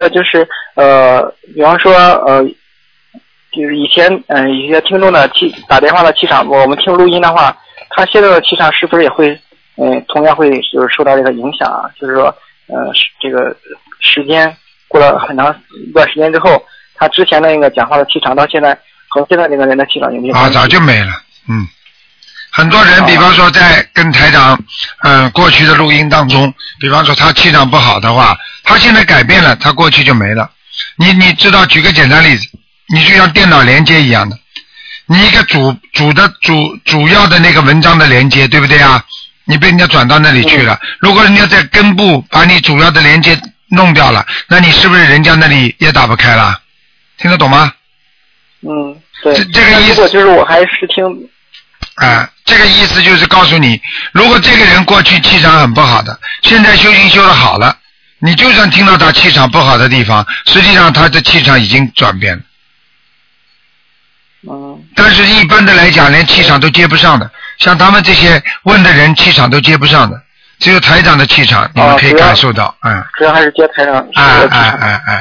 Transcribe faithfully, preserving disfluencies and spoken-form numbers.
就是呃，比方说呃，就是以前嗯、呃、一些听众的气打电话的气场，我们听录音的话，他现在的气场是不是也会嗯、呃、同样会就是受到这个影响啊？就是说呃这个时间过了很长一段时间之后，他之前的那个讲话的气场到现在和现在这个人的气场有没有？ 啊，早就没了，嗯。很多人，比方说在跟台长，嗯、呃，过去的录音当中，比方说他气场不好的话，他现在改变了，他过去就没了。你你知道，举个简单例子，你就像电脑连接一样的，你一个主主的主主要的那个文章的连接，对不对啊？你被人家转到那里去了，如果人家在根部把你主要的连接弄掉了，那你是不是人家那里也打不开了？听得懂吗？ 嗯，对。 这这个意思。 如果就是我还是听。 啊，这个意思就是告诉你，如果这个人过去气场很不好的，现在修行修得好了，你就算听到他气场不好的地方，实际上他的气场已经转变了。 嗯。 但是一般的来讲，连气场都接不上的，像他们这些问的人，气场都接不上的，只有台长的气场，你们可以感受到，嗯。 主要还是接台长。 哎哎哎哎。